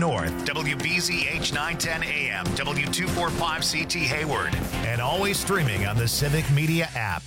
North, WBZH 910 AM, W245CT Hayward, and always streaming on the Civic Media app.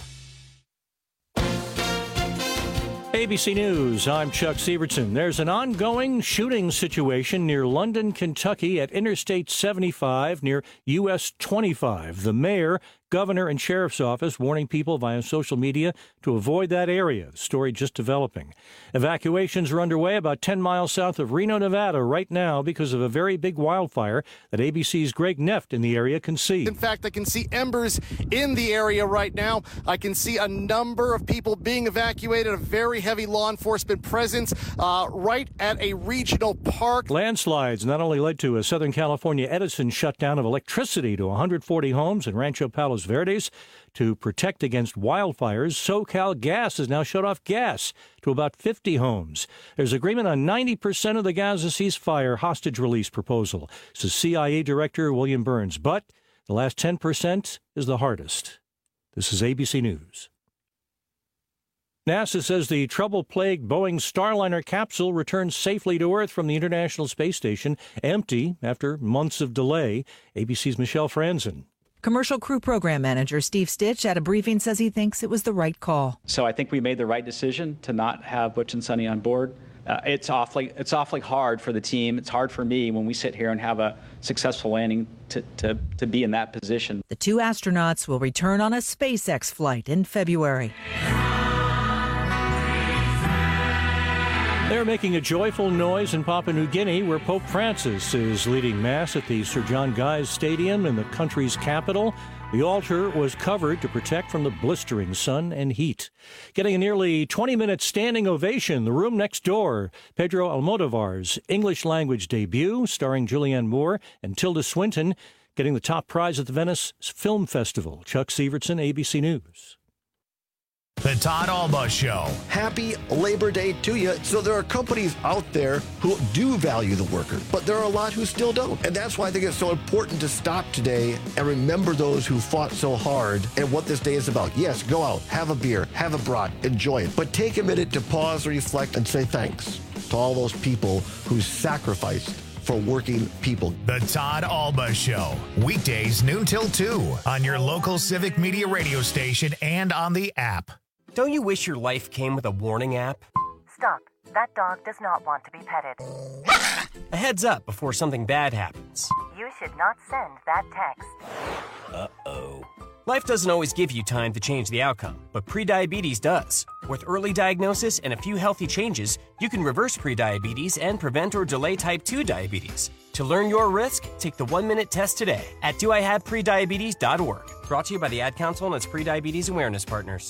ABC News, I'm Chuck Sievertson. There's an ongoing shooting situation near London, Kentucky at Interstate 75 near US 25. The mayor, governor, and sheriff's office warning people via social media to avoid that area. The story just developing. Evacuations are underway about 10 miles south of Reno, Nevada right now because of a very big wildfire that ABC's Greg Neft in the area can see. In fact, I can see embers in the area right now. I can see a number of people being evacuated, a very heavy law enforcement presence right at a regional park. Landslides not only led to a Southern California Edison shutdown of electricity to 140 homes in Rancho Palos Verdes. To protect against wildfires, SoCal Gas has now shut off gas to about 50 homes. There's agreement on 90% of the Gaza ceasefire hostage release proposal, says CIA Director William Burns. But the last 10% is the hardest. This is ABC News. NASA says the trouble-plagued Boeing Starliner capsule returned safely to Earth from the International Space Station, empty after months of delay. ABC's Michelle Franzen. Commercial Crew Program Manager Steve Stitch at a briefing says he thinks it was the right call. So I think we made the right decision to not have Butch and Sunny on board. It's awfully hard for the team. It's hard for me when we sit here and have a successful landing to be in that position. The two astronauts will return on a SpaceX flight in February. They're making a joyful noise in Papua New Guinea, where Pope Francis is leading Mass at the Sir John Guy's Stadium in the country's capital. The altar was covered to protect from the blistering sun and heat. Getting a nearly 20-minute standing ovation, the room next door, Pedro Almodovar's English-language debut, starring Julianne Moore and Tilda Swinton, getting the top prize at the Venice Film Festival. Chuck Sievertson, ABC News. The Todd Alba Show. Happy Labor Day to you. So there are companies out there who do value the worker, but there are a lot who still don't. And that's why I think it's so important to stop today and remember those who fought so hard and what this day is about. Yes, go out, have a beer, have a brat, enjoy it. But take a minute to pause, reflect, and say thanks to all those people who sacrificed for working people. The Todd Alba Show. Weekdays noon till 2 on your local Civic Media radio station and on the app. Don't you wish your life came with a warning app? Stop. That dog does not want to be petted. A heads up before something bad happens. You should not send that text. Uh-oh. Life doesn't always give you time to change the outcome, but prediabetes does. With early diagnosis and a few healthy changes, you can reverse prediabetes and prevent or delay type 2 diabetes. To learn your risk, take the 1-minute test today at doihaveprediabetes.org. Brought to you by the Ad Council and its prediabetes awareness partners.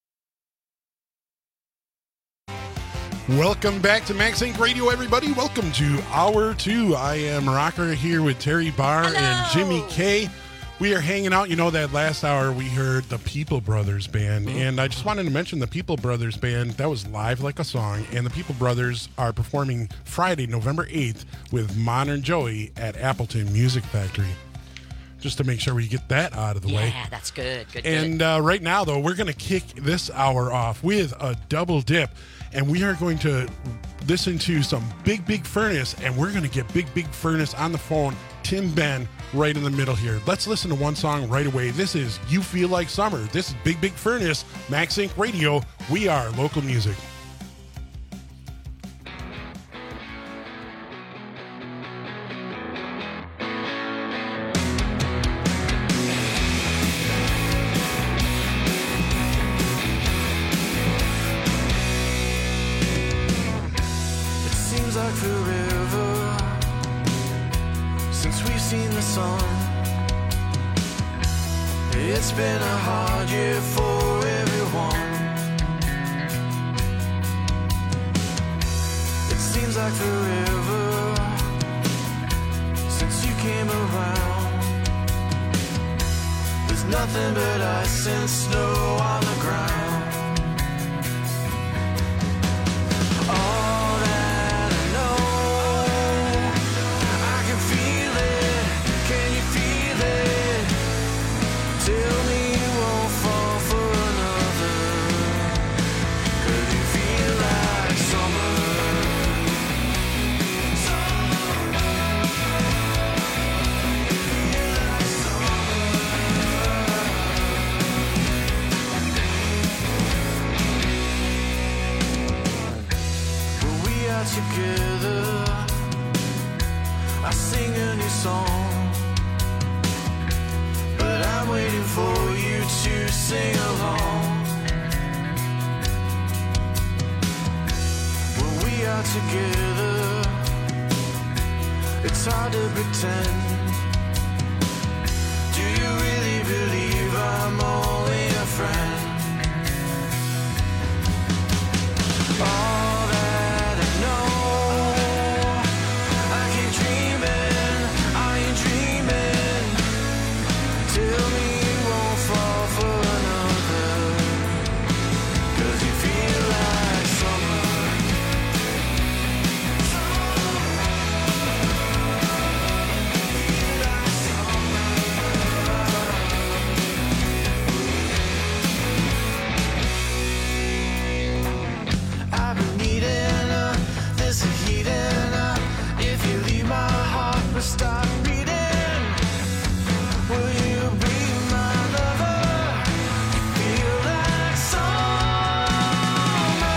Welcome back to Max Inc. Radio, everybody. Welcome to Hour 2. I am Rocker here with Terry Barr and Jimmy K. We are hanging out. You know, that last hour we heard the People Brothers Band, and I just wanted to mention the People Brothers Band. That was Live Like a Song, and the People Brothers are performing Friday, November 8th with Modern Joey at Appleton Music Factory. Just to make sure we get that out of the way. Yeah, that's good. And right now, though, we're going to kick this hour off with a double dip. And we are going to listen to some Big Furnace, and we're going to get Big Furnace on the phone, Tim Ben, right in the middle here. Let's listen to one song right away. This is You Feel Like Summer. This is Big Furnace, Max Inc. Radio. We are local music. It's been a hard year for everyone. It seems like forever since you came around. There's nothing but ice and snow on the ground. All that I know, I can feel it. Can you feel it? Tell me you won't fall for another, 'cause you feel like summer. I sing a new song, but I'm waiting for you to sing along. When we are together, it's hard to pretend. Do you really believe I'm only a friend? All that I know, I keep dreaming, are you dreaming? Tell me you won't fall for another, 'cause you feel like summer. I've been needing this heating up. If you leave my heart will stop beating, will you be my lover? Feel like summer.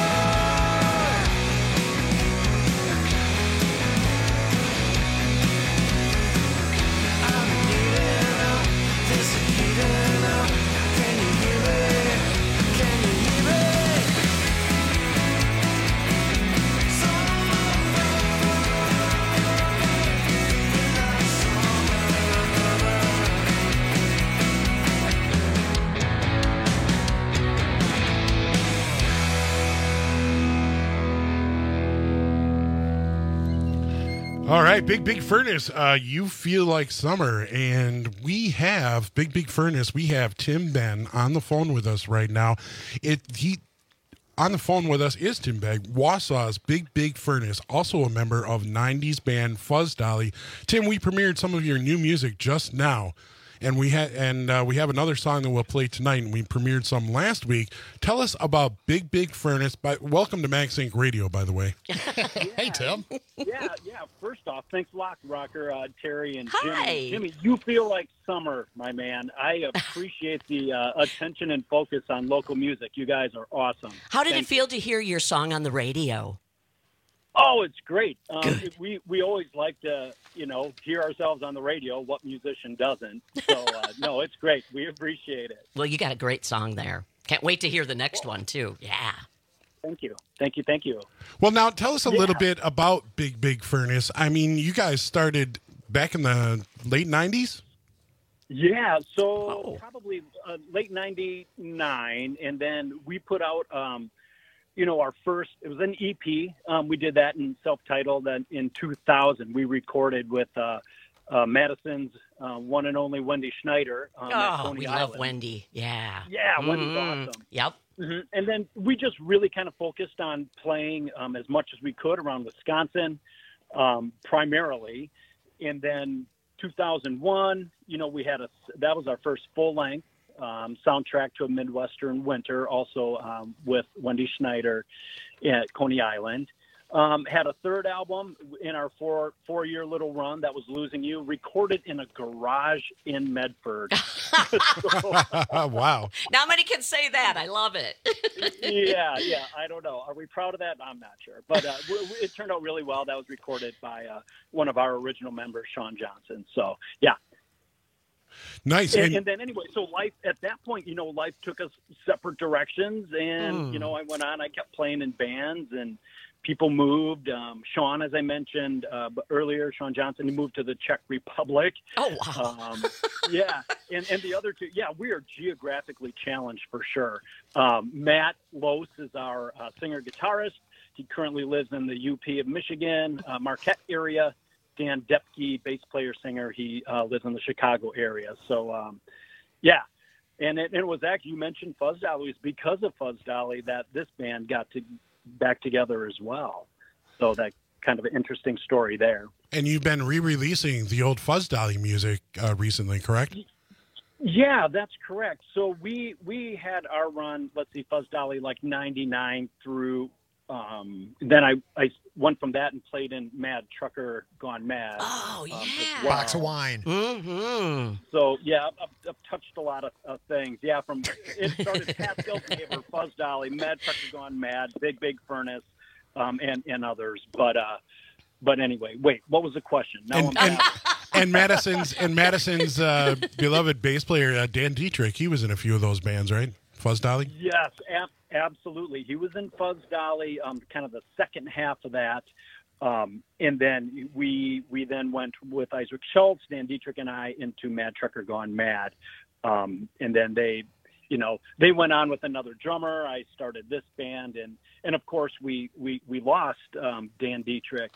I've been needing this heating up. Can you hear it? Can you hear it? All right, Big Furnace, you feel like summer, and we have Big Furnace. We have Tim Ben on the phone with us right now. On the phone with us is Tim Ben, Wausau's Big Furnace, also a member of 90s band Fuzz Dolly. Tim, we premiered some of your new music just now, and we have another song that we'll play tonight, and we premiered some last week. Tell us about Big Furnace. Welcome to Max Inc. Radio, by the way. Hey, Tim. Yeah. First off, thanks a lot, Rocker, Terry, and Hi. Jimmy. Jimmy, you feel like summer, my man. I appreciate the attention and focus on local music. You guys are awesome. How did Thank it feel to hear your song on the radio? Oh, it's great. We always like to, hear ourselves on the radio. What musician doesn't? So, no, it's great. We appreciate it. Well, you got a great song there. Can't wait to hear the next one, too. Yeah. Thank you. Well, now tell us a little bit about Big Furnace. I mean, you guys started back in the late 90s? Yeah, so probably late 99, and then we put out, our first, it was an EP. We did that in self-titled, and in 2000 we recorded with Madison's one and only Wendy Schneider. We love Wendy. Yeah. Yeah, Wendy's awesome. Yep. Mm-hmm. And then we just really kind of focused on playing as much as we could around Wisconsin, primarily. And then 2001, that was our first full length soundtrack to a Midwestern winter, also with Wendy Schneider at Coney Island. Had a third album in our four-year little run that was Losing You, recorded in a garage in Medford. Wow. Not many can say that. I love it. Yeah. I don't know. Are we proud of that? I'm not sure. But it turned out really well. That was recorded by one of our original members, Sean Johnson. So, yeah. Nice. And then anyway, so life at that point, life took us separate directions. And, I went on. I kept playing in bands and people moved. Sean, as I mentioned earlier, Sean Johnson, he moved to the Czech Republic. Oh, wow. Yeah. And the other two, we are geographically challenged for sure. Matt Lose is our singer-guitarist. He currently lives in the UP of Michigan, Marquette area. Dan Depke, bass player, singer, he lives in the Chicago area. So, And it was actually, you mentioned Fuzz Dolly. It was because of Fuzz Dolly that this band got back together as well. So that kind of an interesting story there. And you've been re-releasing the old Fuzz Dolly music recently, correct? Yeah, that's correct. So we had our run, Fuzz Dolly, like 99 through, then I went from that and played in Mad Trucker Gone Mad. Oh, yeah. Box of Wine. Mm-hmm. So, yeah, I've touched a lot of things. Yeah, it started Pascal's Neighbor, Fuzz Dolly, Mad Trucker Gone Mad, Big Furnace, and others. But, But anyway, wait, what was the question? Now I'm back. And Madison's beloved bass player Dan Dietrich, he was in a few of those bands, right? Fuzz Dolly? Yes, absolutely. He was in Fuzz Dolly, kind of the second half of that. And then we then went with Isaac Schultz, Dan Dietrich, and I into Mad Trucker Gone Mad. And then they went on with another drummer. I started this band, and of course we lost Dan Dietrich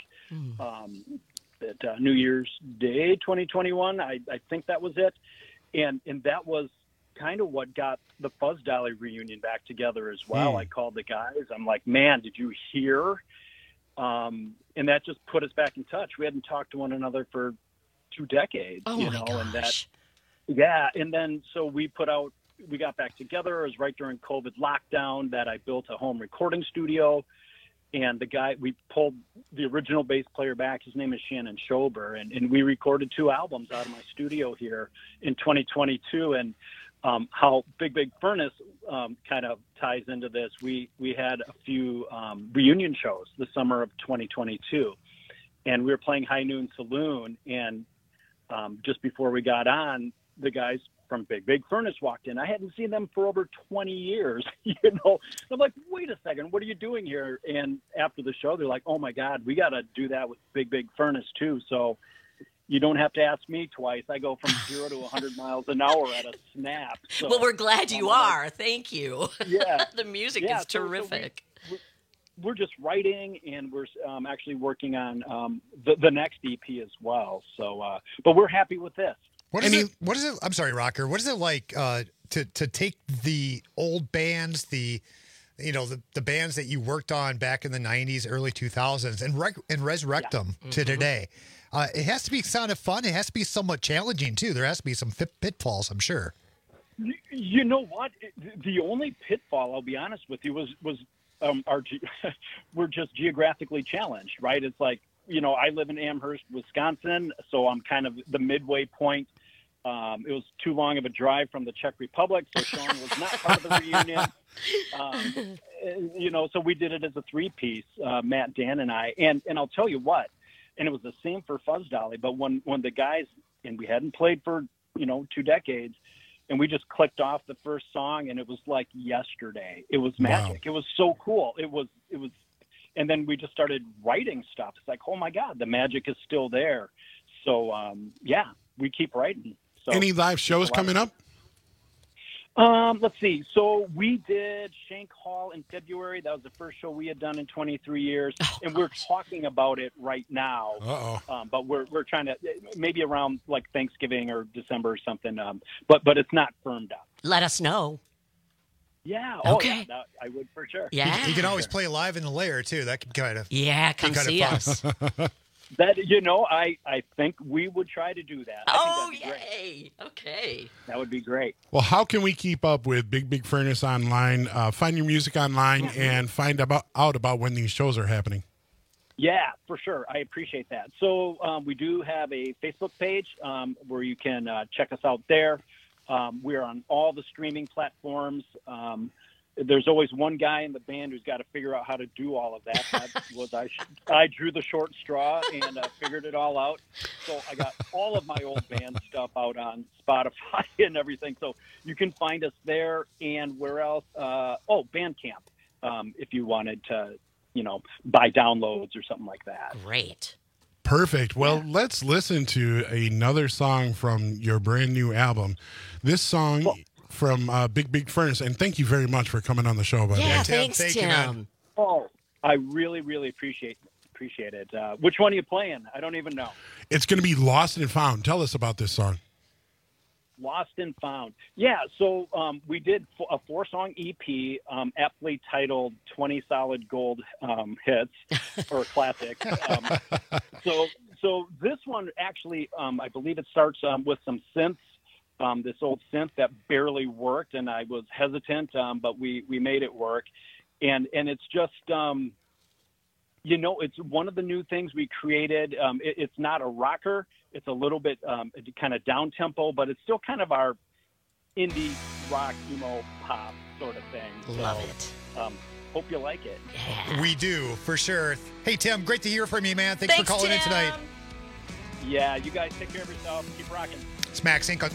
at New Year's Day 2021. I think that was it, and that was kind of what got the Fuzz Dolly reunion back together as well. I called the guys. I'm like, man, did you hear? And that just put us back in touch. We hadn't talked to one another for 2 decades. Oh my gosh. And then so we got back together. It was right during COVID lockdown that I built a home recording studio. And we pulled the original bass player back. His name is Shannon Schober. And we recorded 2 albums out of my studio here in 2022. And how Big Furnace kind of ties into this. We had a few reunion shows the summer of 2022. And we were playing High Noon Saloon. And just before we got on, the guys from Big Furnace walked in. I hadn't seen them for over 20 years, I'm like, wait a second, what are you doing here? And after the show, they're like, oh my God, we got to do that with Big Furnace too. So you don't have to ask me twice. I go from 0 to 100 miles an hour at a snap. So, well, we're glad you are. Thank you. Yeah. The music is terrific. So we're just writing, and we're actually working on the next EP as well. So, but we're happy with this. What is it? I'm sorry, Rocker. What is it like to take the old bands, the bands that you worked on back in the 90s, early 2000s, and resurrect them to today? It has to be sounded fun. It has to be somewhat challenging too. There has to be some pitfalls, I'm sure. You know what? The only pitfall, I'll be honest with you, was we're just geographically challenged, right? It's like, I live in Amherst, Wisconsin, so I'm kind of the midway point. It was too long of a drive from the Czech Republic, so Sean was not part of the reunion. So we did it as a 3-piece, Matt, Dan, and I. And I'll tell you what, and it was the same for Fuzz Dolly, but when the guys, and we hadn't played for, 2 decades, and we just clicked off the first song, and it was like yesterday. It was magic. Wow. It was so cool. It was, and then we just started writing stuff. It's like, oh my God, the magic is still there. So, we keep writing. So, any live shows coming up? Let's see. So we did Shank Hall in February. That was the first show we had done in 23 years. And we're talking about it right now. But we're trying to, maybe around like Thanksgiving or December or something. But it's not firmed up. Let us know. Yeah. Okay. Yeah, I would for sure. Yeah. You can always play live in the lair too. That could kind of come see us. That I think we would try to do that. Oh, yay! Okay, that would be great. Well, how can we keep up with Big Furnace online? Find your music online and find out about when these shows are happening. Yeah, for sure. I appreciate that. So we do have a Facebook page where you can check us out there. We're on all the streaming platforms. There's always one guy in the band who's got to figure out how to do all of that. I drew the short straw and figured it all out. So I got all of my old band stuff out on Spotify and everything. So you can find us there. And where else? Bandcamp, if you wanted to, buy downloads or something like that. Great. Perfect. Well, let's listen to another song from your brand new album. This song... from Big Furnace, and thank you very much for coming on the show. By the way, thanks, Tim. You, man. Oh, I really, really appreciate it. Which one are you playing? I don't even know. It's going to be Lost and Found. Tell us about this song. Lost and Found. Yeah, so we did a 4-song EP, aptly titled 20 Solid Gold Hits, or Classic. So this one actually, I believe it starts with some synths. This old synth that barely worked, and I was hesitant, but we made it work. And it's just, it's one of the new things we created. It's not a rocker. It's a little bit kind of down-tempo, but it's still kind of our indie rock, emo pop sort of thing. Love it. Hope you like it. We do, for sure. Hey, Tim, great to hear from you, man. Thanks for calling in tonight. Yeah, you guys take care of yourself. Keep rocking. It's Max Inc.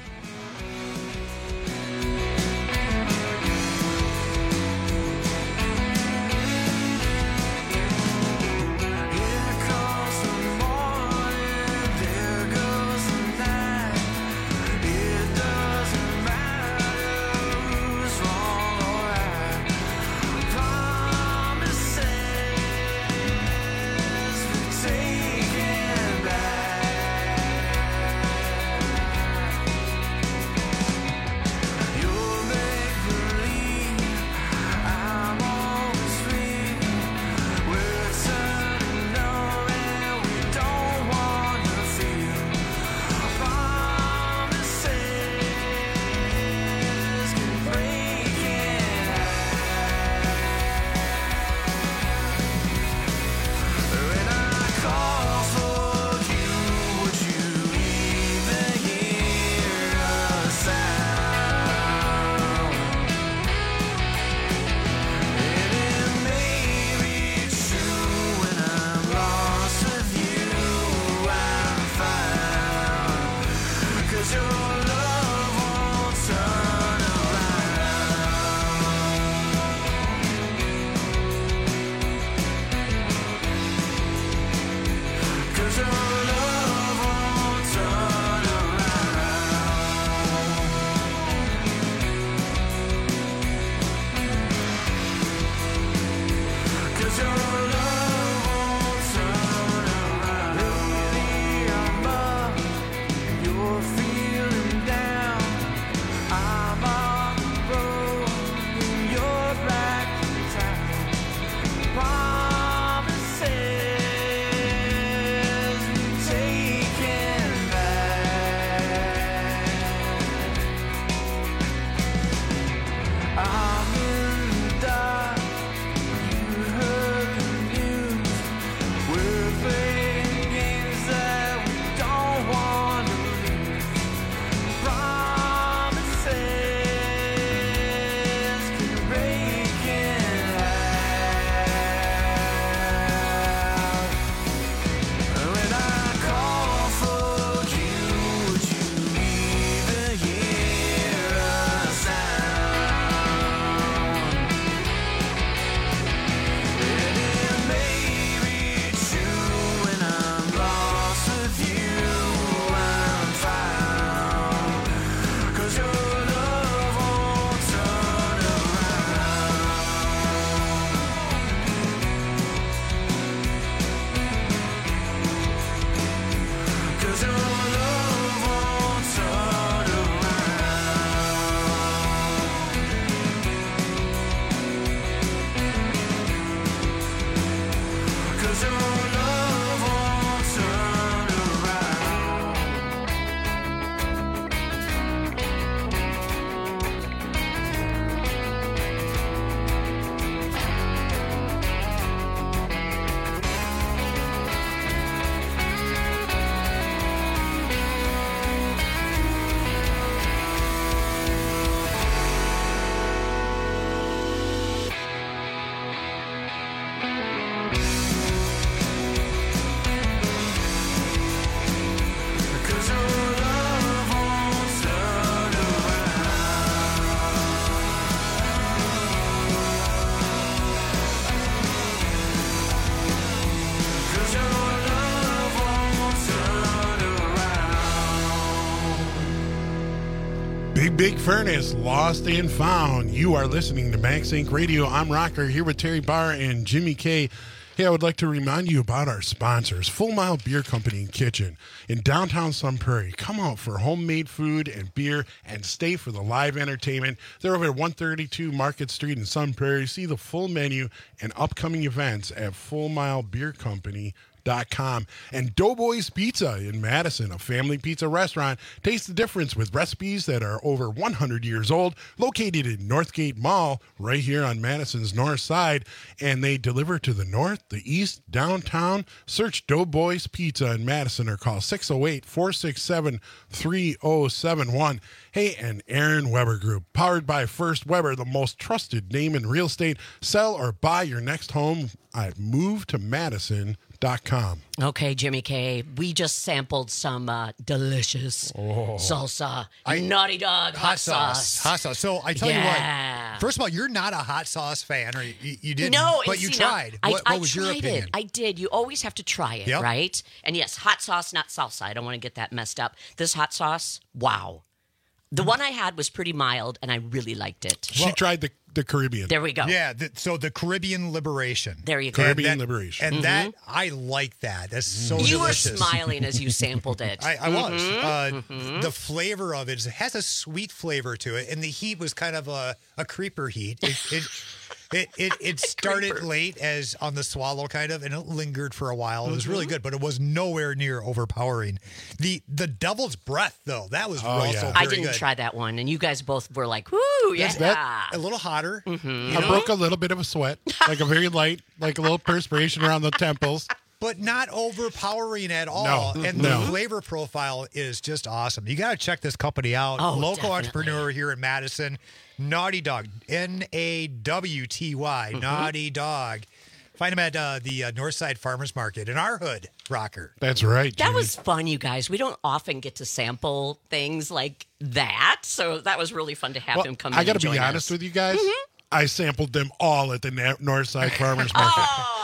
Big Furnace, Lost and Found. You are listening to Max Inc. Radio. I'm Rocker here with Terry Barr and Jimmy K. Hey, I would like to remind you about our sponsors, Full Mile Beer Company and Kitchen in downtown Sun Prairie. Come out for homemade food and beer and stay for the live entertainment. They're over at 132 Market Street in Sun Prairie. See the full menu and upcoming events at fullmilebeercompany.com. Madison.com. And Doughboys Pizza in Madison, a family pizza restaurant. Taste the difference with recipes that are over 100 years old, located in Northgate Mall, right here on Madison's north side. And they deliver to the north, the east, downtown. Search Doughboys Pizza in Madison or call 608-467-3071. Hey, and Aaron Weber Group, powered by First Weber, the most trusted name in real estate. Sell or buy your next home at MoveToMadison.com. Okay, Jimmy K, we just sampled some delicious salsa, Naughty Dog hot sauce. Hot sauce. So I tell you what, first of all, you're not a hot sauce fan, or you didn't, but you tried. What was your opinion? I did. You always have to try it, right? And yes, hot sauce, not salsa. I don't want to get that messed up. This hot sauce, wow. The one I had was pretty mild, and I really liked it. She tried the Caribbean. There we go. Yeah, so the Caribbean Liberation. There you go. Caribbean Liberation. And that, I like that. That's so You were delicious. smiling as you sampled it. I was. The flavor of it has a sweet flavor to it, and the heat was kind of a creeper heat. It started late as on the swallow kind of, and it lingered for a while. It was really good, but it was nowhere near overpowering. The Devil's Breath, though, that was also very I didn't good. try that one, and you guys both were like, woo, yeah. A little hotter. I broke a little bit of a sweat, like a very light, like a little perspiration around the temples. But not overpowering at all. No, and the flavor profile is just awesome. You got to check this company out. Local entrepreneur here in Madison, Naughty Dog, Nawty, Naughty Dog. Find them at the Northside Farmers Market in our hood, Rocker. That's right. That was fun, you guys. We don't often get to sample things like that, so that was really fun to have him come in. I got to to be honest with you guys. I sampled them all at the Northside Farmers Market.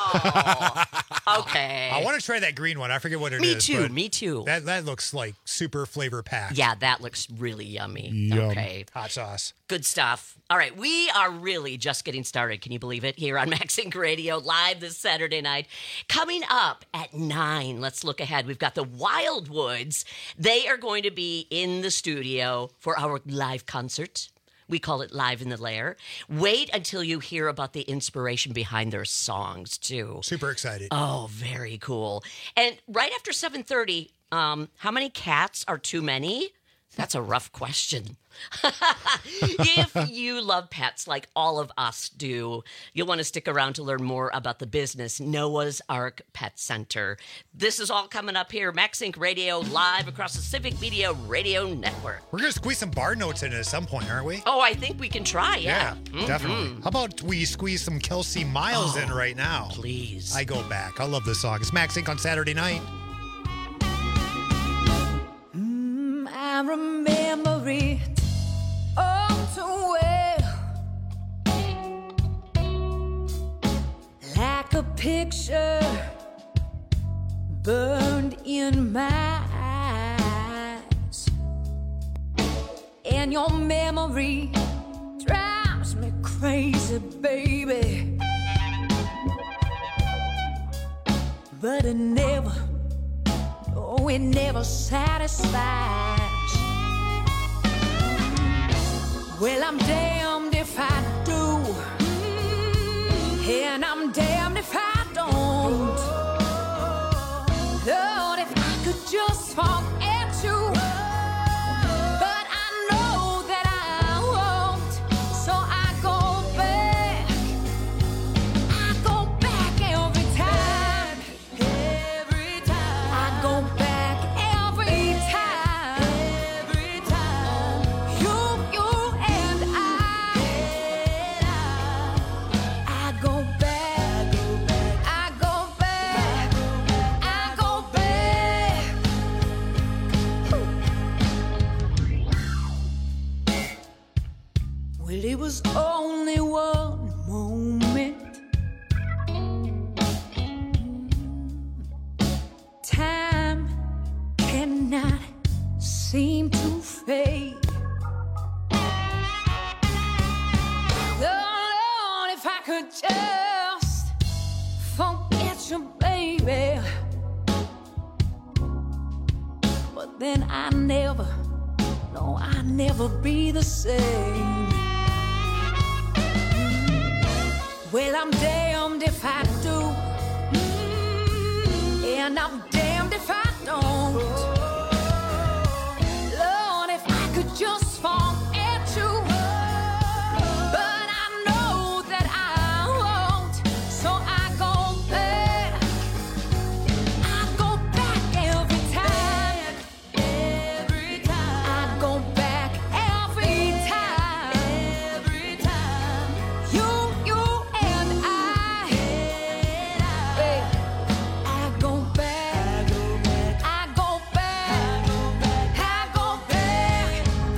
Okay. I want to try that green one. I forget what it is. Me too. That looks like super flavor packed. Yeah, that looks really yummy. Yum. Okay. Hot sauce. Good stuff. All right, we are really just getting started. Can you believe it? Here on Max Inc. Radio, live this Saturday night. Coming up at 9, let's look ahead. We've got the Wildwoods. They are going to be in the studio for our live concert. We call it Live in the Lair. Wait until you hear about the inspiration behind their songs, too. Super excited. Oh, very cool. And right after 7:30, how many cats are too many? That's a rough question. If you love pets like all of us do, you'll want to stick around to learn more about the business, Noah's Ark Pet Center. This is all coming up here, Max Inc. Radio, live across the Civic Media Radio Network. We're going to squeeze some bar notes in at some point, aren't we? Oh, I think we can try, yeah. Definitely. How about we squeeze some Kelsey Miles in right now? Please. I Go Back. I love this song. It's Max Inc. on Saturday night. I remember it all too well, like a picture burned in my eyes, and your memory drives me crazy, baby, but it never satisfies. Well, I'm damned if I do, and I'm damned if I don't. Lord, if I could just forget you, but I know that I won't, so I go back every time. I go back every time. You and I go back. I go back. Well, it was only one moment. Time cannot seem to fade. Lord, if I could just forget you, baby. But then I never be the same. Well, I'm damned if I do, and I'm damned if I don't. Lord, if I could just fall at you, but I know that I won't, so I go back. I go back every time. Every time. I go back every time. Every time. You and I. Hey, I go back. I go back. I go back.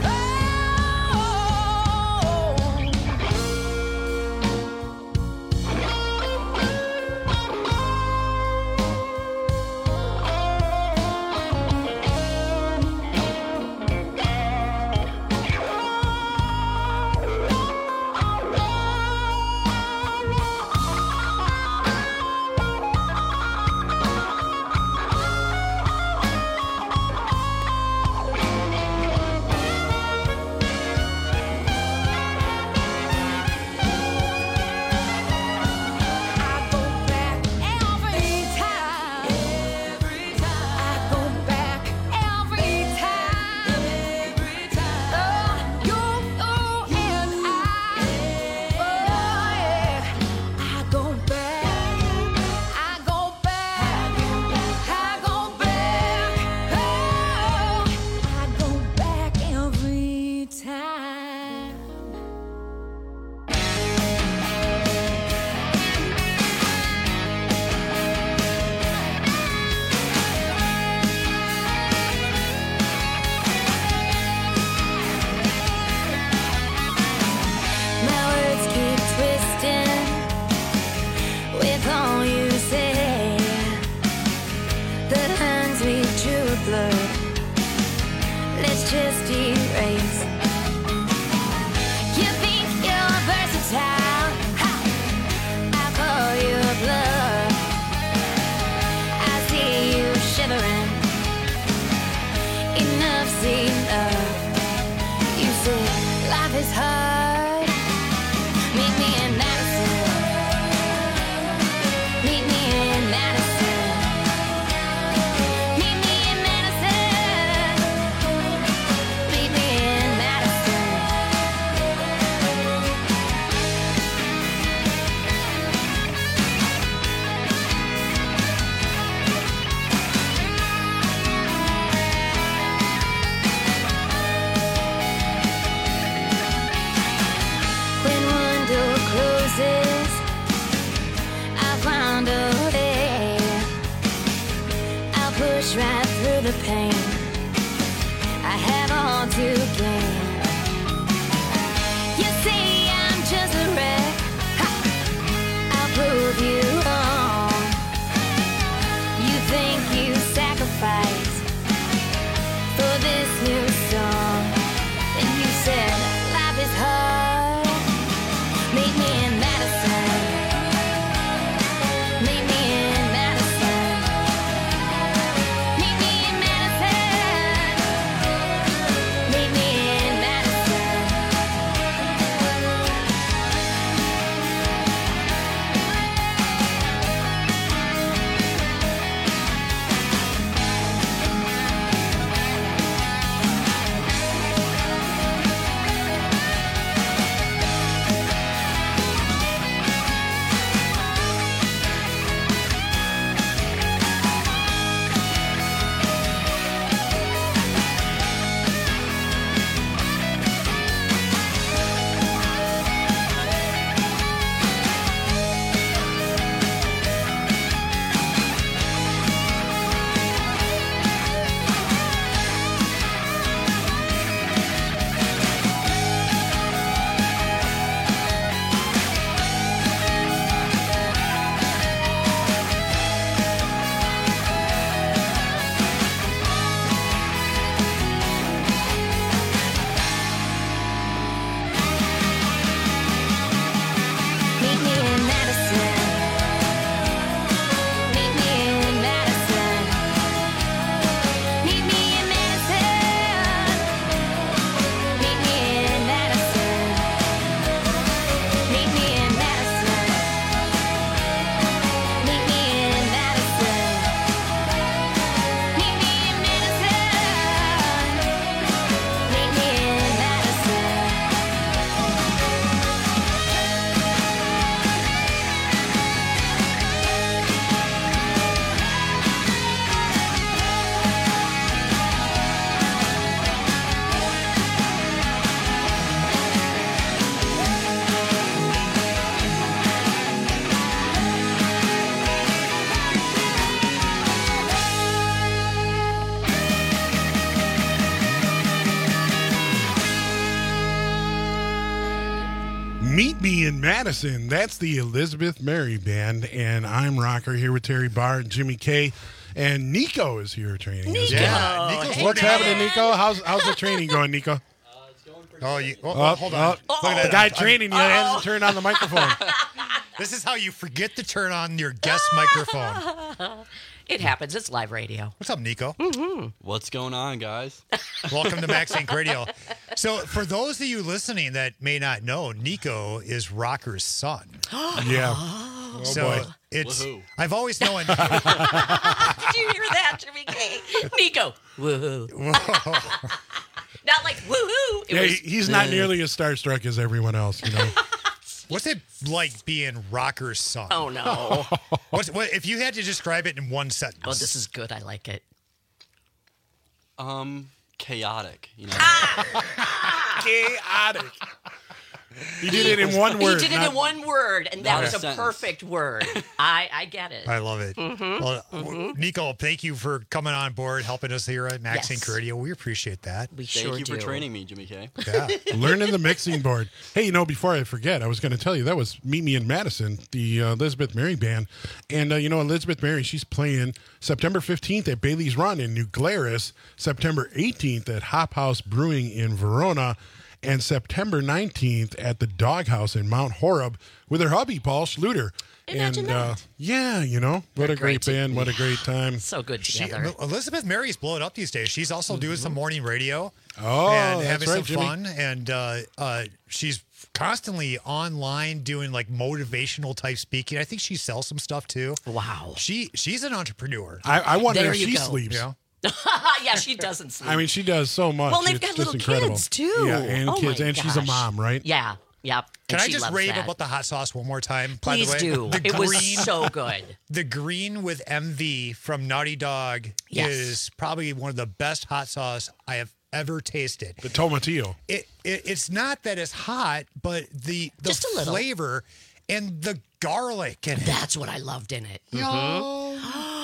My words keep twisting with all you say. The lines we drew are blurred. Let's just erase. You think you're versatile? Ha! I'll call you a bluff. I see you shivering. Enough's enough. You say life is hard. Meet me in Madison. Meet me in Madison. Meet me in Madison. Meet me in Madison. When one door closes, I found a way. I'll push right through the pain. I have all to gain. You say I'm just a wreck. Ha! I'll prove you wrong. You think you sacrifice for this new song. And you said life is hard. Meet me in Madison. Meet me in Madison. Meet me in Madison. Meet me in Madison. Meet Me in Madison. That's the Elizabeth Mary Band. And I'm Rocker here with Terry Barr and Jimmy K. And Nico is here training us. Yeah, Nico's What's happening, Nico? How's the training going, Nico? Hold on. Look at the guy training you hasn't turned on the microphone. This is how you forget to turn on your guest microphone. It happens. It's live radio. What's up, Nico? Mm-hmm. What's going on, guys? Welcome to Max Inc. Radio. So, for those of you listening that may not know, Nico is Rocker's son. Yeah. So boy. it's. Woohoo. I've always known. Did you hear that, Jimmy K? Nico, woohoo. Not like woohoo. It Yeah, was, he's not nearly as starstruck as everyone else, you know. What's it like being Rocker's son? Oh, no. What if you had to describe it in one sentence? Oh, this is good. I like it. Chaotic, you know. Chaotic. He did it in one word. He did it in one word, and that Not was a a sentence. perfect word. I get it. I love it. Well, Nico, thank you for coming on board, helping us here at Max Yes. Inc. Radio. We appreciate that. We Thank sure you do. for training me, Jimmy K. Yeah. Learning the mixing board. Hey, you know, before I forget, I was going to tell you that was Meet Me in Madison, the Elizabeth Mary Band. And, you know, Elizabeth Mary, she's playing September 15th at Bailey's Run in New Glarus, September 18th at Hop House Brewing in Verona, and September 19th at the Doghouse in Mount Horeb with her hubby, Paul Schluter. Imagine that. Yeah, you know, what a great band, what a great time. So good together. Elizabeth Mary's blowing up these days. She's also doing some morning radio. Oh, and that's having right, some Jimmy. fun. And she's constantly online doing like motivational type speaking. I think she sells some stuff too. Wow. She's an entrepreneur. I wonder There if you she go. sleeps. Yeah. Yeah, she doesn't sleep. I mean, she does so much. well, they've It's got just little incredible. kids, too. Yeah, and Oh, kids. my And she's a gosh. mom, right? Yeah, yep. Can And I she just loves rave that. about the hot sauce one more time? Please by the way? do. The It was green- so good. The green with MV from Naughty Dog Yes. is probably one of the best hot sauce I have ever tasted. The tomatillo. It's not that it's hot, but the Just a little. flavor and the garlic in it. That's what I loved in it. Yo.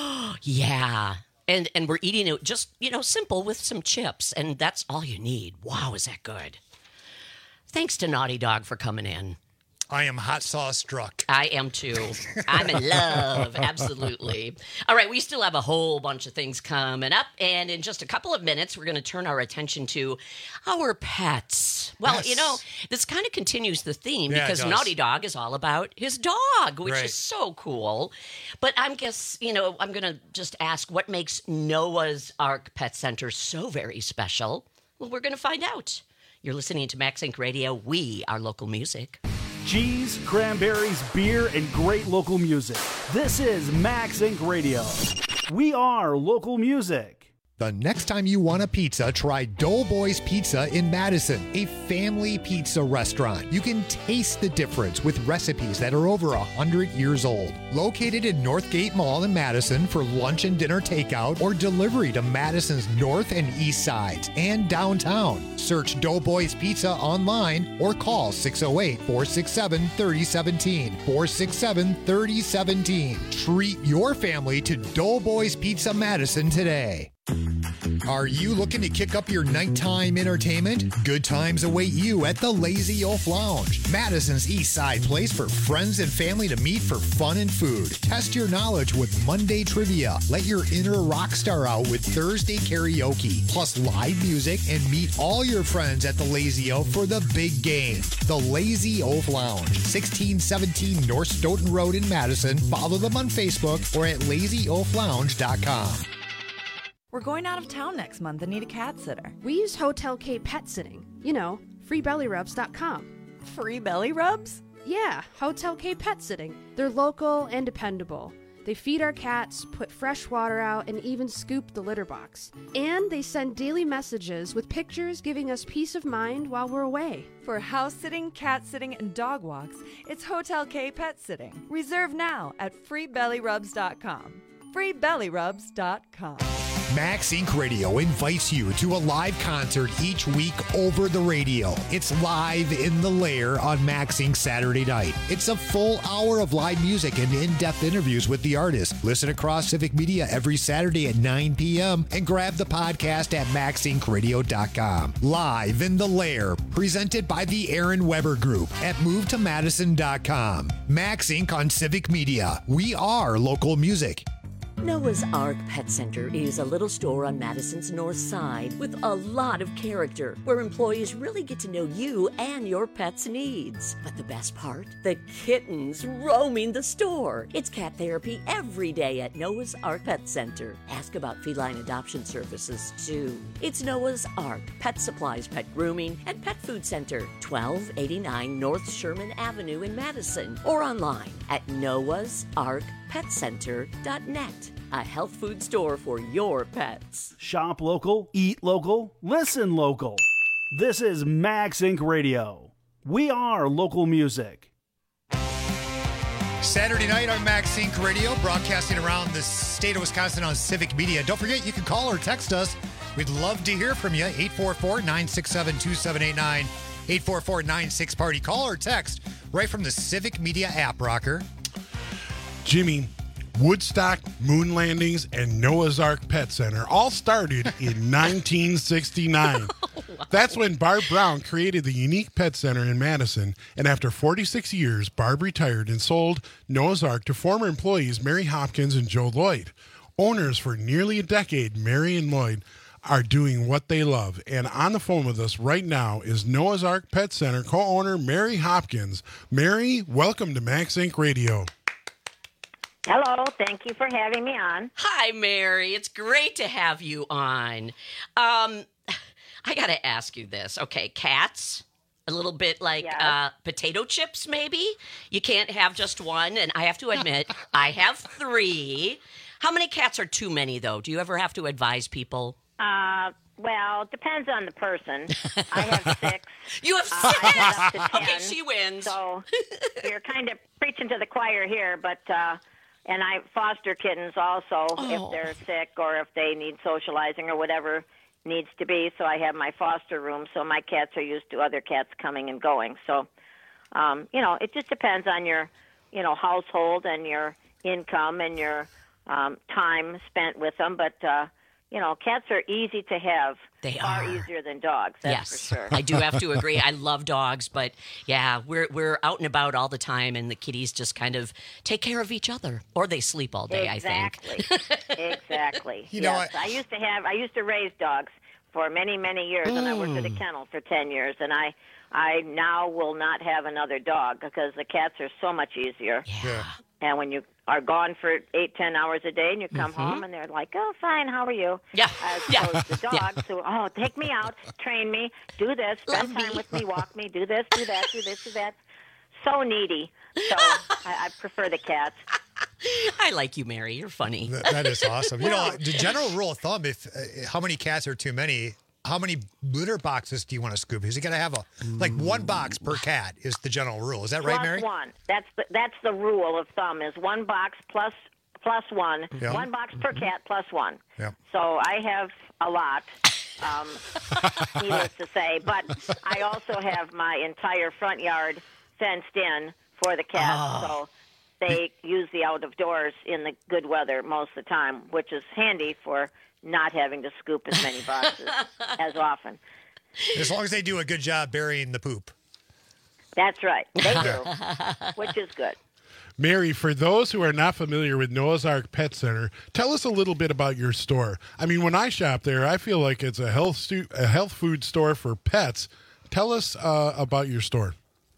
Yeah. And we're eating it just, simple with some chips, and that's all you need. Wow, is that good. Thanks to Naughty Dog for coming in. I am hot sauce struck. I am too. I'm in love. Absolutely. All right, we still have a whole bunch of things coming up. And in just a couple of minutes, we're going to turn our attention to our pets. Well, Yes. this kind of continues the theme Yeah, it because does. Naughty Dog is all about his dog, which Right. is so cool. But I'm going to just ask what makes Noah's Ark Pet Center so very special. Well, we're going to find out. You're listening to Max Inc. Radio. We are local music. Cheese, cranberries, beer, and great local music. This is Max Inc. Radio. We are local music. The next time you want a pizza, try Doughboys Pizza in Madison, a family pizza restaurant. You can taste the difference with recipes that are over 100 years old. Located in Northgate Mall in Madison for lunch and dinner takeout or delivery to Madison's north and east sides and downtown. Search Doughboys Pizza online or call 608-467-3017. 467-3017. Treat your family to Doughboys Pizza Madison today. Are you looking to kick up your nighttime entertainment? Good times await you at the Lazy Oaf Lounge, Madison's East Side place for friends and family to meet for fun and food. Test your knowledge with Monday trivia. Let your inner rock star out with Thursday karaoke, plus live music, and meet all your friends at the Lazy Oaf for the big game. The Lazy Oaf Lounge, 1617 North Stoughton Road in Madison. Follow them on Facebook or at lazyoaflounge.com. We're going out of town next month and need a cat sitter. We use Hotel K Pet Sitting. You know, freebellyrubs.com. Free belly rubs? Yeah, Hotel K Pet Sitting. They're local and dependable. They feed our cats, put fresh water out, and even scoop the litter box. And they send daily messages with pictures giving us peace of mind while we're away. For house sitting, cat sitting, and dog walks, it's Hotel K Pet Sitting. Reserve now at freebellyrubs.com. freebellyrubs.com. Max Inc. Radio invites you to a live concert each week over the radio. It's Live in the Lair on Max Inc. Saturday night. It's a full hour of live music and in-depth interviews with the artist. Listen across Civic Media every Saturday at 9 p.m. and grab the podcast at maxincradio.com. Live in the Lair, presented by the Aaron Weber Group at movetomadison.com. Max Inc. on Civic Media. We are local music. Noah's Ark Pet Center is a little store on Madison's north side with a lot of character, where employees really get to know you and your pet's needs. But the best part? The kittens roaming the store. It's cat therapy every day at Noah's Ark Pet Center. Ask about feline adoption services, too. It's Noah's Ark, pet supplies, pet grooming, and pet food center, 1289 North Sherman Avenue in Madison, or online at noahsarkpetcenter.net. A health food store for your pets. Shop local, eat local, listen local. This is Max Inc. Radio. We are local music. Saturday night on Max Inc. Radio, broadcasting around the state of Wisconsin on Civic Media. Don't forget, you can call or text us. We'd love to hear from you. 844-967-2789. 844-96-PARTY. Call or text right from the Civic Media app, Rocker. Jimmy, Woodstock, moon landings, and Noah's Ark Pet Center all started in 1969. That's when Barb Brown created the unique pet center in Madison, and after 46 years, Barb retired and sold Noah's Ark to former employees Mary Hopkins and Joe Lloyd. Owners for nearly a decade, Mary and Lloyd, are doing what they love. And on the phone with us right now is Noah's Ark Pet Center co-owner Mary Hopkins. Mary, welcome to Max Inc. Radio. Hello, thank you for having me on. Hi, Mary. It's great to have you on. I got to ask you this. Okay, cats, a little bit like potato chips, maybe? You can't have just one, and I have to admit, I have 3. How many cats are too many, though? Do you ever have to advise people? Well, it depends on the person. I have 6. You have 6? I have up to 10, okay, she wins. So you're kind of preaching to the choir here, but... and I foster kittens also if they're sick or if they need socializing or whatever needs to be. So I have my foster room, so my cats are used to other cats coming and going. So, it just depends on your, household and your income and your time spent with them. But, cats are easy to have. They far are easier than dogs, that's for sure. I do have to agree. I love dogs, but yeah, we're out and about all the time, and the kitties just kind of take care of each other, or they sleep all day. Exactly. I think. Exactly. Know, I used to raise dogs for many, many years, and I worked at a kennel for 10 years, and I now will not have another dog because the cats are so much easier. Yeah. And when you are gone for 8-10 hours a day and you come home and they're like, oh, fine, how are you? Yeah. As opposed to dogs who, take me out, train me, do this, spend time with me, walk me, do this, do that, do this, do that. So needy. So I prefer the cats. I like you, Mary. You're funny. That is awesome. The general rule of thumb, if how many cats are too many, how many litter boxes do you want to scoop? Is you got to have one box per cat is the general rule. Is that right, Mary? Plus one. That's the rule of thumb is one box plus one. Yeah. One box per cat plus one. Yeah. So I have a lot, needless to say. But I also have my entire front yard fenced in for the cats. So they use the out of doors in the good weather most of the time, which is handy for not having to scoop as many boxes as often. As long as they do a good job burying the poop. That's right. They do, which is good. Mary, for those who are not familiar with Noah's Ark Pet Center, tell us a little bit about your store. I mean, when I shop there, I feel like it's a health food store for pets. Tell us about your store.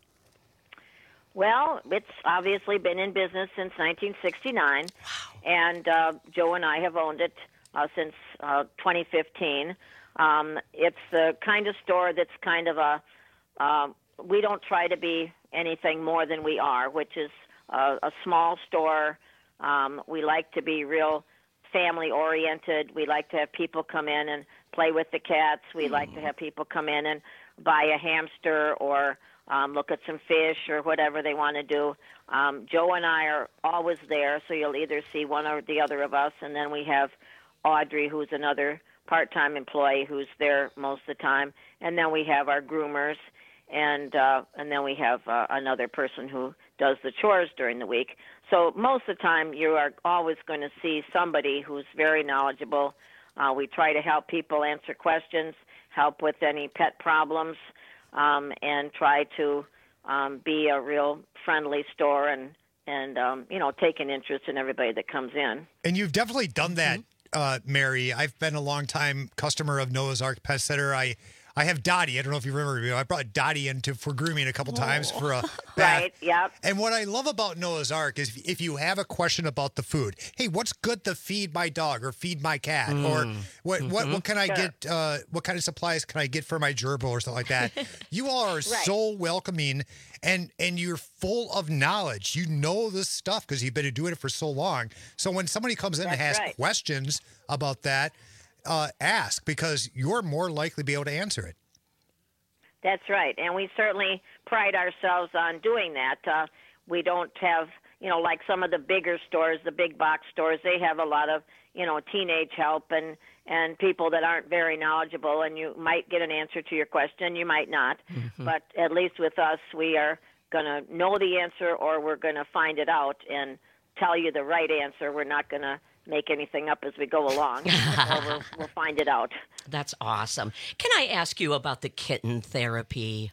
Well, it's obviously been in business since 1969, and Joe and I have owned it since 2015. It's the kind of store that's kind of we don't try to be anything more than we are, which is a small store. We like to be real family-oriented. We like to have people come in and play with the cats. We like to have people come in and buy a hamster or look at some fish or whatever they want to do. Joe and I are always there, so you'll either see one or the other of us, and then we have Audrey, who's another part-time employee who's there most of the time, and then we have our groomers, and then we have another person who does the chores during the week. So most of the time, you are always going to see somebody who's very knowledgeable. We try to help people answer questions, help with any pet problems, and try to be a real friendly store and take an interest in everybody that comes in. And you've definitely done that, Mary. I've been a long-time customer of Noah's Ark Pet Center. I have Dottie. I don't know if you remember me. I brought Dottie in for grooming a couple times for a bath. Right, yep. And what I love about Noah's Ark is if you have a question about the food, hey, what's good to feed my dog or feed my cat? Or what can I get, what kind of supplies can I get for my gerbil or something like that? You all are so welcoming and you're full of knowledge. You know this stuff because you've been doing it for so long. So when somebody comes in and has questions about that, ask, because you're more likely to be able to answer it. That's right, and we certainly pride ourselves on doing that. We don't have, like some of the bigger stores, the big box stores, they have a lot of, teenage help and people that aren't very knowledgeable, and you might get an answer to your question, you might not. But at least with us, we are going to know the answer, or we're going to find it out and tell you the right answer. We're not going to make anything up as we go along, or we'll find it out. That's awesome. Can I ask you about the kitten therapy?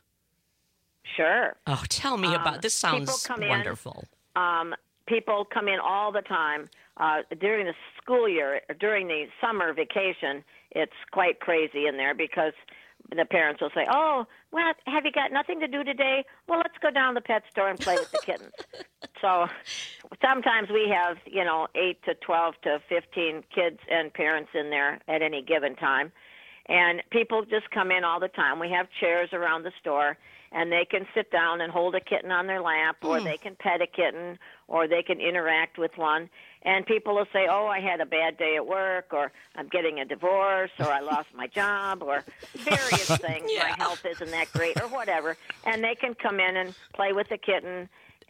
Sure. Oh, tell me about this. Sounds wonderful. People come in all the time. During the school year, during the summer vacation, it's quite crazy in there because the parents will say, "Oh, well, have you got nothing to do today? Well, let's go down to the pet store and play with the kittens." So sometimes we have, 8 to 12 to 15 kids and parents in there at any given time. And people just come in all the time. We have chairs around the store, and they can sit down and hold a kitten on their lap, or they can pet a kitten, or they can interact with one. And people will say, "Oh, I had a bad day at work," or "I'm getting a divorce," or "I lost my job," or various things. "My health isn't that great," or whatever. And they can come in and play with the kitten,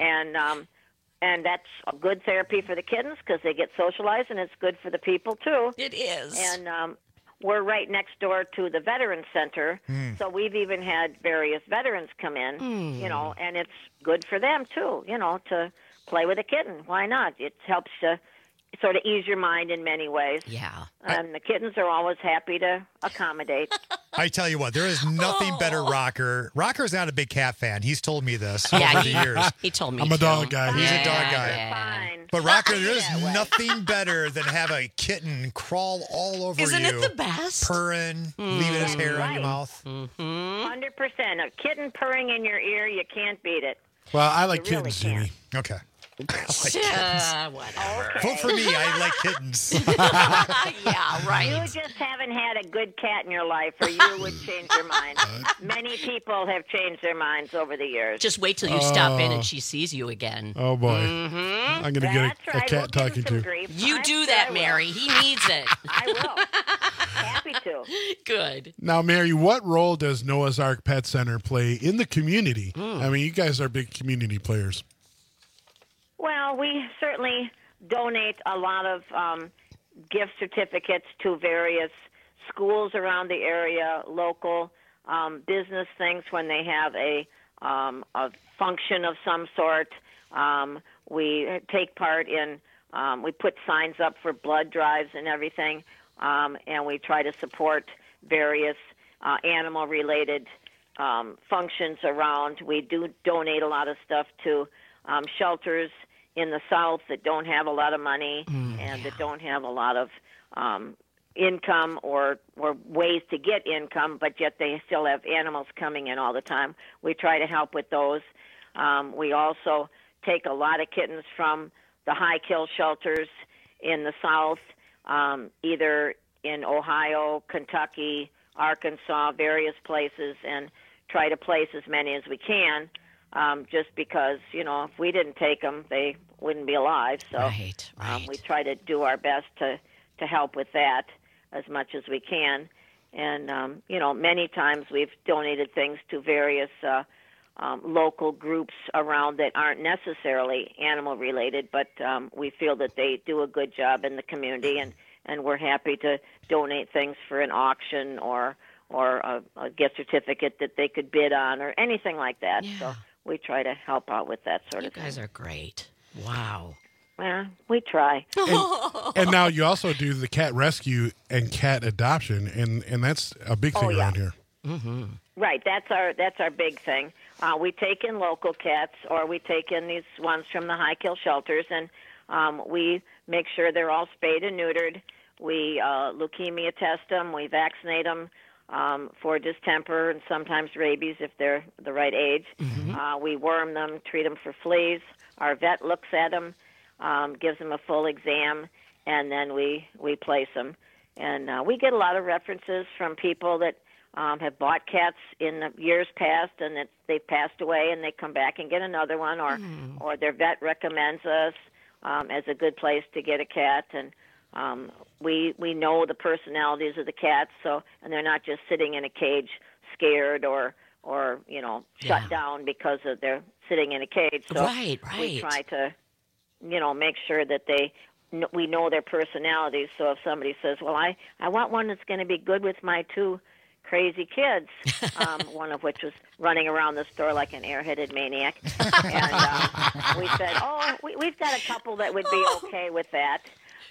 and that's a good therapy for the kittens because they get socialized, and it's good for the people, too. It is. And we're right next door to the Veterans Center, so we've even had various veterans come in, and it's good for them, too, to play with a kitten. Why not? It helps to sort of ease your mind in many ways. Yeah. And the kittens are always happy to accommodate. I tell you what, there is nothing better, Rocker. Rocker's not a big cat fan. He's told me this Yeah, over the years. He told me I'm a dog guy. He's a dog guy. Fine. But Rocker, there's nothing better than have a kitten crawl all over Isn't you. it the best? Purring, leaving his hair on your mouth. 100%. A kitten purring in your ear, you can't beat it. Well, I like kittens, Jimmy. Okay. Whatever. Vote for me. I like kittens. Yeah, right. You just haven't had a good cat in your life, or you would change your mind. Many people have changed their minds over the years. Just wait till you stop in and she sees you again. Oh, boy. I'm going to get a cat talking to. You do that, Mary. He needs it. I will. Happy to. Good. Now, Mary, what role does Noah's Ark Pet Center play in the community? I mean, you guys are big community players. Well, we certainly donate a lot of gift certificates to various schools around the area, local business things when they have a function of some sort. We take part in, we put signs up for blood drives and everything, and we try to support various animal-related functions around. We do donate a lot of stuff to shelters in the South that don't have a lot of money and that don't have a lot of income or ways to get income, but yet they still have animals coming in all the time. We try to help with those. We also take a lot of kittens from the high kill shelters in the South, either in Ohio, Kentucky, Arkansas, various places, and try to place as many as we can. Just because, if we didn't take them, they wouldn't be alive. So we try to do our best to help with that as much as we can. And, many times we've donated things to various local groups around that aren't necessarily animal-related, but we feel that they do a good job in the community, and and we're happy to donate things for an auction or a gift certificate that they could bid on or anything like that. Yeah. So we try to help out with that sort of thing. You guys are great. Wow. Well, we try. And now you also do the cat rescue and cat adoption, and that's a big thing around here. Mm-hmm. Right, that's our big thing. We take in local cats, or we take in these ones from the high kill shelters, and we make sure they're all spayed and neutered. We leukemia test them. We vaccinate them for distemper and sometimes rabies if they're the right age. Mm-hmm. We worm them, treat them for fleas. Our vet looks at them, gives them a full exam, and then we place them. And we get a lot of references from people that have bought cats in the years past and that they've passed away and they come back and get another one, or their vet recommends us as a good place to get a cat. And we know the personalities of the cats, and they're not just sitting in a cage scared or shut down because of they're sitting in a cage. So Right. we try to make sure that we know their personalities. So if somebody says, well, I want one that's going to be good with my two crazy kids, one of which was running around the store like an airheaded maniac. And we said, we've got a couple that would be okay with that.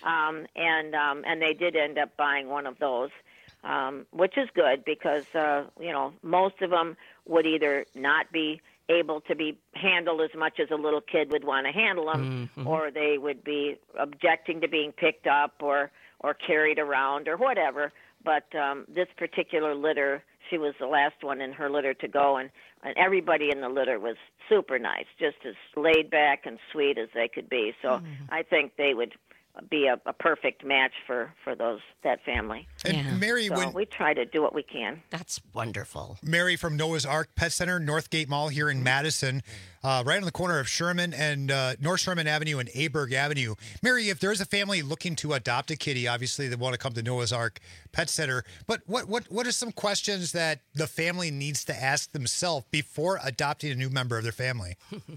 And they did end up buying one of those, which is good because, most of them would either not be able to be handled as much as a little kid would want to handle them, or they would be objecting to being picked up or carried around or whatever. But this particular litter, she was the last one in her litter to go, and everybody in the litter was super nice, just as laid back and sweet as they could be. So I think they would be a perfect match for that family. And Mary, so we try to do what we can. That's wonderful. Mary from Noah's Ark Pet Center, Northgate Mall here in Madison, right on the corner of Sherman and North Sherman Avenue and Aberg Avenue. Mary, if there's a family looking to adopt a kitty, obviously they want to come to Noah's Ark Pet Center. But what are some questions that the family needs to ask themselves before adopting a new member of their family?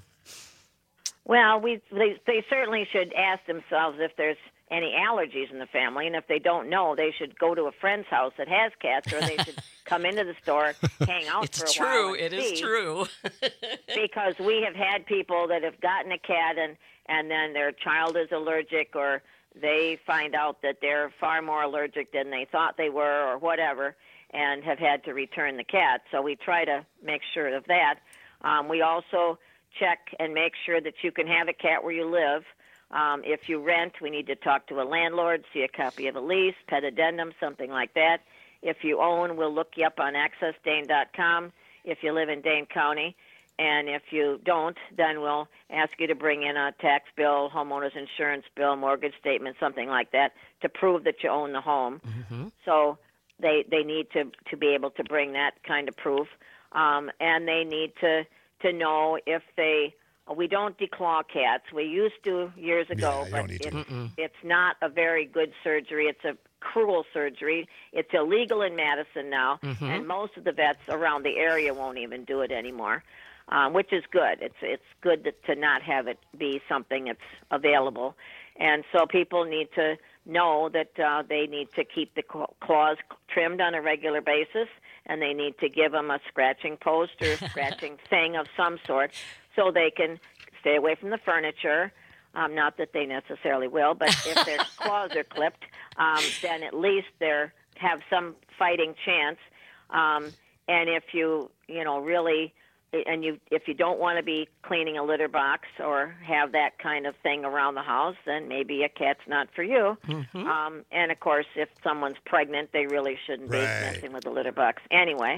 Well, they certainly should ask themselves if there's any allergies in the family, and if they don't know, they should go to a friend's house that has cats, or they should come into the store, hang out for a while. It is true. Because we have had people that have gotten a cat and then their child is allergic, or they find out that they're far more allergic than they thought they were, or whatever, and have had to return the cat. So we try to make sure of that. We also check and make sure that you can have a cat where you live. If you rent, we need to talk to a landlord, see a copy of a lease, pet addendum, something like that. If you own, we'll look you up on accessdane.com if you live in Dane County. And if you don't, then we'll ask you to bring in a tax bill, homeowner's insurance bill, mortgage statement, something like that, to prove that you own the home. So they need to be able to bring that kind of proof. And they need to know if we don't declaw cats. We used to years ago, but it's not a very good surgery. It's a cruel surgery. It's illegal in Madison now, and most of the vets around the area won't even do it anymore, which is good. It's good to not have it be something that's available. And so people need to know that they need to keep the claws trimmed on a regular basis, and they need to give them a scratching post or a scratching thing of some sort so they can stay away from the furniture. Not that they necessarily will, but if their claws are clipped, then at least they have some fighting chance. And if you really, if you don't want to be cleaning a litter box or have that kind of thing around the house, then maybe a cat's not for you. And of course, if someone's pregnant, they really shouldn't be messing with the litter box anyway.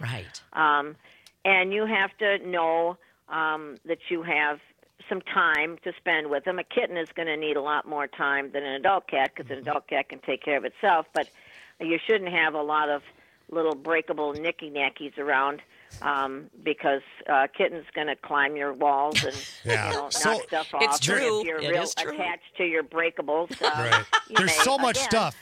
And you have to know that you have some time to spend with them. A kitten is going to need a lot more time than an adult cat, because an adult cat can take care of itself, but you shouldn't have a lot of little breakable nicky-nackies around, because kitten's going to climb your walls and knock stuff off. It's true. If you're It is true. attached to your breakables, There's so much stuff.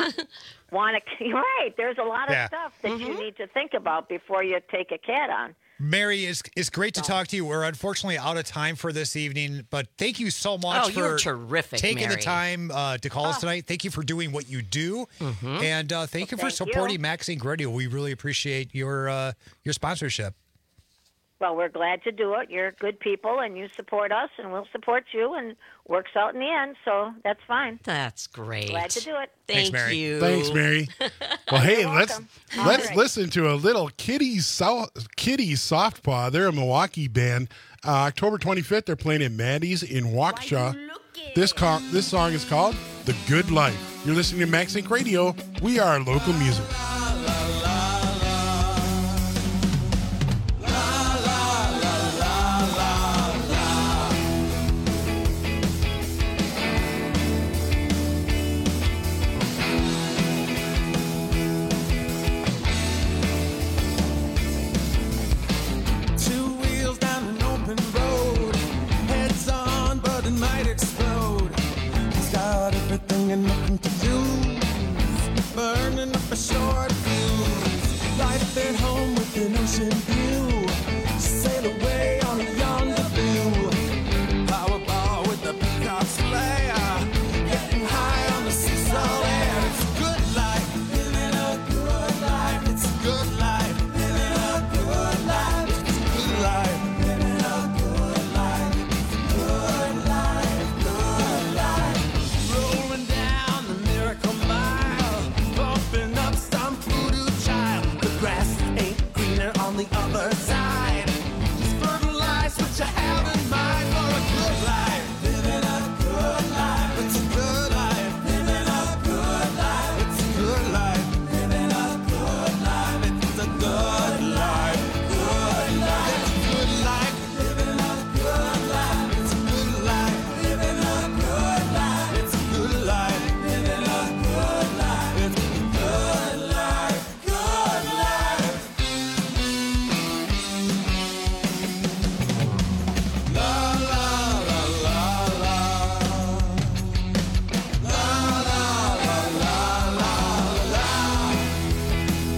Right. There's a lot of stuff that you need to think about before you take a cat on. Mary, it's great to talk to you. We're unfortunately out of time for this evening, but thank you so much Oh, you're for terrific, taking Mary. the time to call us tonight. Thank you for doing what you do, and thank you for thank supporting you. Max Inc. Radio. We really appreciate your sponsorship. Well, we're glad to do it. You're good people, and you support us, and we'll support you, and works out in the end, so that's fine. That's great. Glad to do it. Thank Mary. you. Thanks, Mary. Well, hey, let's All right. listen to a little Kitty Softpaw. They're a Milwaukee band. October 25th, they're playing at Maddie's in Waukesha. This song is called "The Good Life." You're listening to Max Inc. Radio. We are local music. Two wheels down an open road, heads on, but it might explode. He's got everything and nothing to lose, burning up a short fuse. Life at home with an ocean view, sail away on a yonder view. Powerball with the peacock's flare, getting high on the seesaw air. It's a good life, living a good life. It's a good life, living a good life. It's a good life, living a good life. It's a good life, good life. Rolling down the Miracle Mile, bumping up some voodoo child. The grass ain't greener on the other side. Just fertilize what you have in mind for a good life, living a good life. It's a good life, living a good life. It's a good life, living a good life. It's a good life, good life. It's a good life, living a good life. It's a good life, living a good life. It's a good life, living a good life. It's a good life, good life. La la la la la. La la la la la la.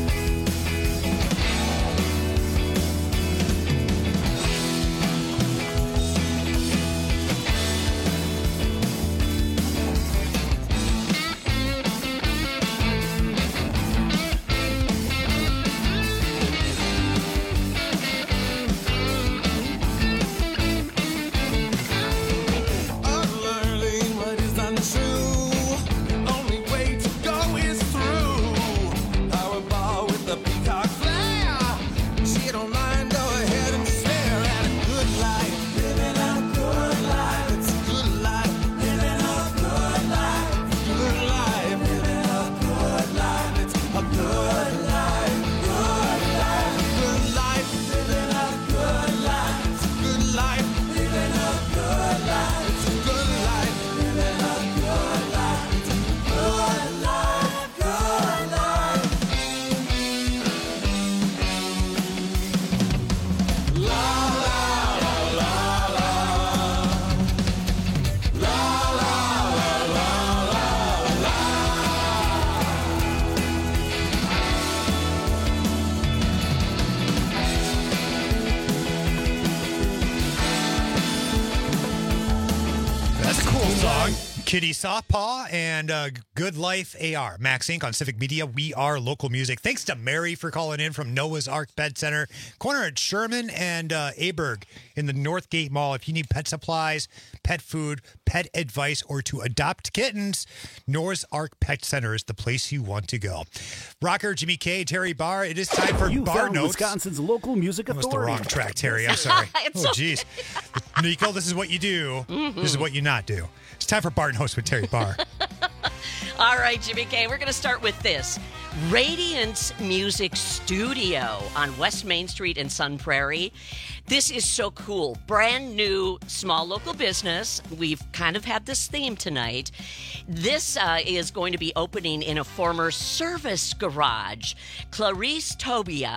Unlearning what is untrue. Only way to go is through. Powerball with the peacock flare. She don't mind, go ahead and stare at a good life, living a good life. It's a good life, living a good life. Good life, living a good life. It's a good life, good life. Good life, living a good life. It's a good life, living a good life. It's a good life, living a good life. It's a good life, good life. La la la la la. La la la la la That's a cool song. Kitty Softpaw and Good Life AR. Max Inc. on Civic Media. We are local music. Thanks to Mary for calling in from Noah's Ark Pet Center. Corner at Sherman and Aberg in the Northgate Mall. If you need pet supplies, pet food, pet advice, or to adopt kittens, Noah's Ark Pet Center is the place you want to go. Rocker, Jimmy K, Terry Barr. It is time for You Bar found Notes. Wisconsin's local music That was the authority. wrong track, Terry. I'm sorry. It's Oh, jeez. Nico, this is what you do. This is what you not do. It's time for Bar Notes with Terry Barr. All right, Jimmy K, we're going to start with this. Radiance Music Studio on West Main Street in Sun Prairie. This is so cool. Brand new small local business. We've kind of had this theme tonight. This is going to be opening in a former service garage. Clarice Tobia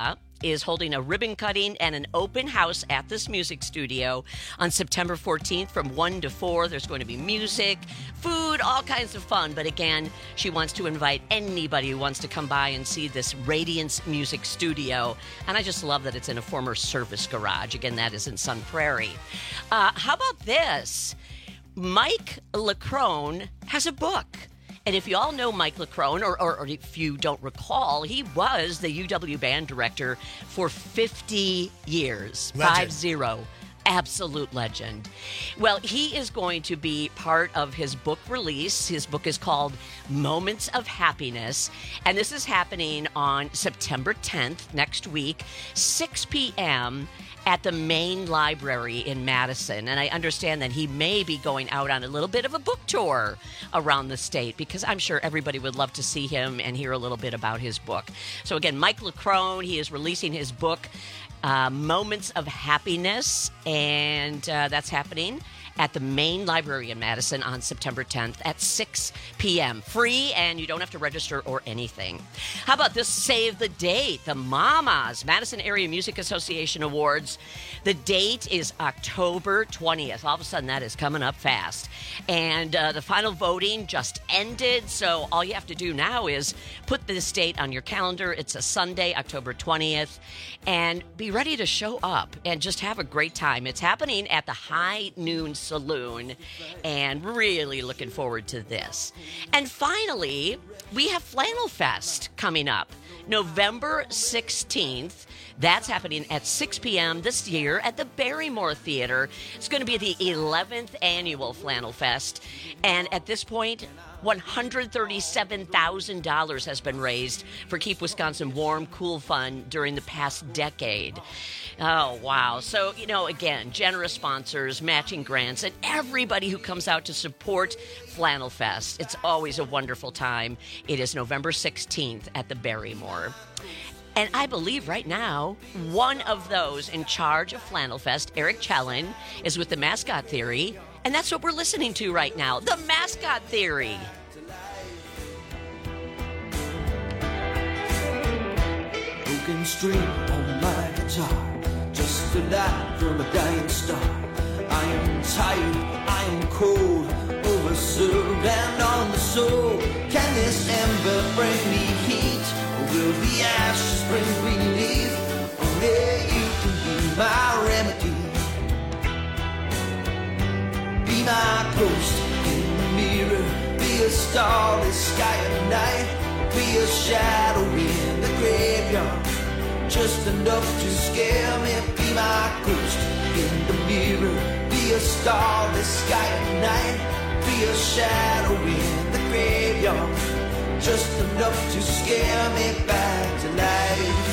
is holding a ribbon cutting and an open house at this music studio on September 14th from 1 to 4. There's going to be music, food, all kinds of fun. But again, she wants to invite anybody who wants to come by and see this Radiance Music Studio. And I just love that it's in a former service garage. Again, that is in Sun Prairie. How about this? Mike Leckrone has a book. And if you all know Mike Leckrone, or if you don't recall, he was the UW band director for 50 years. Legend. 50. Absolute legend. Well, he is going to be part of his book release. His book is called Moments of Happiness. And this is happening on September 10th, next week, 6 p.m., at the main library in Madison. And I understand that he may be going out on a little bit of a book tour around the state, because I'm sure everybody would love to see him and hear a little bit about his book. So again, Mike Leckrone, he is releasing his book, Moments of Happiness, and that's happening at the main library in Madison on September 10th at 6 p.m. Free, and you don't have to register or anything. How about this save the date? The Mamas Madison Area Music Association Awards. The date is October 20th. All of a sudden, that is coming up fast. And the final voting just ended, so all you have to do now is put this date on your calendar. It's a Sunday, October 20th, and be ready to show up and just have a great time. It's happening at the High Noon Saloon, and really looking forward to this. And finally, we have Flannel Fest coming up November 16th. That's happening at 6 p.m. this year at the Barrymore Theater. It's going to be the 11th annual Flannel Fest, and at this point, $137,000 has been raised for Keep Wisconsin Warm, Cool Fun during the past decade. Oh, wow. So, again, generous sponsors, matching grants, and everybody who comes out to support Flannel Fest. It's always a wonderful time. It is November 16th at the Barrymore. And I believe right now, one of those in charge of Flannel Fest, Eric Chelin, is with the Mascot Theory. And that's what we're listening to right now, the Mascot Theory. Broken string on my guitar, just a light from a dying star. I am tired, I am cold, overserved and on the soul. Can this ember bring me heat, or will the ashes bring relief? Only you can be my remedy. Be my ghost in the mirror, be a starless sky at night, be a shadow in the graveyard, just enough to scare me. Be my ghost in the mirror, be a starless sky at night, be a shadow in the graveyard, just enough to scare me back to life.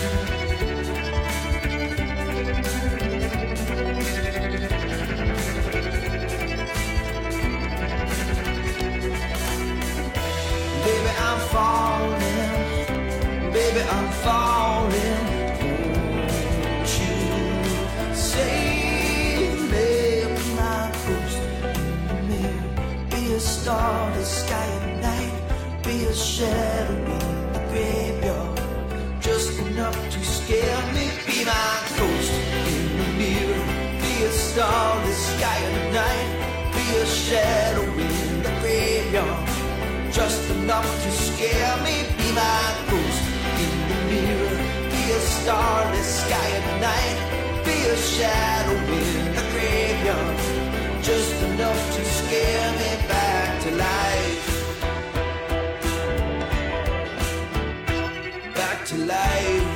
Baby, I'm falling. Baby, I'm falling. Won't you save me? Be my ghost in the mirror. Be a star in the sky at night. Be a shadow in the graveyard, just enough to scare me. Be my ghost in the mirror. Be a star in the sky at night. Be a shadow in the graveyard, just enough to scare me. Be my ghost in the mirror. Be a star in the sky at night. Be a shadow in the graveyard, just enough to scare me back to life. Back to life.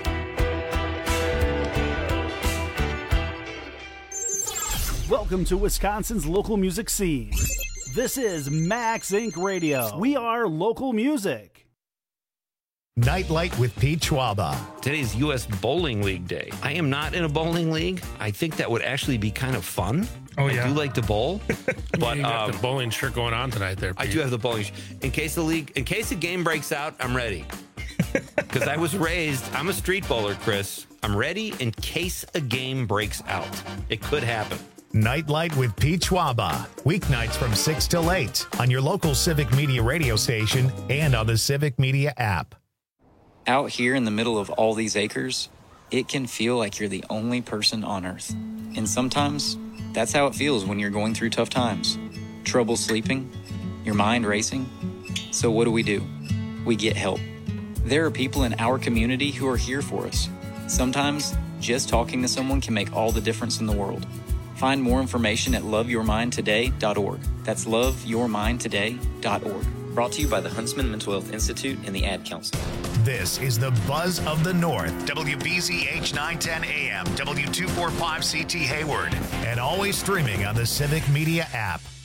Welcome to Wisconsin's local music scene. This is Max Inc. Radio. We are local music. Nightlight with Pete Schwaba. Today's U.S. Bowling League Day. I am not in a bowling league. I think that would actually be kind of fun. Oh, yeah. I do like to bowl. But you got the bowling shirt going on tonight there, Pete. I do have the bowling shirt. In case the game breaks out, I'm ready. Because I was raised, I'm a street bowler, Chris. I'm ready in case a game breaks out. It could happen. Nightlight with Pete Schwaba. Weeknights from 6 till 8 on your local Civic Media radio station and on the Civic Media app. Out here in the middle of all these acres, it can feel like you're the only person on earth. And sometimes, that's how it feels when you're going through tough times. Trouble sleeping, your mind racing. So what do? We get help. There are people in our community who are here for us. Sometimes, just talking to someone can make all the difference in the world. Find more information at loveyourmindtoday.org. That's loveyourmindtoday.org. Brought to you by the Huntsman Mental Health Institute and the Ad Council. This is the Buzz of the North, WBZH 910 AM, W245CT Hayward, and always streaming on the Civic Media app.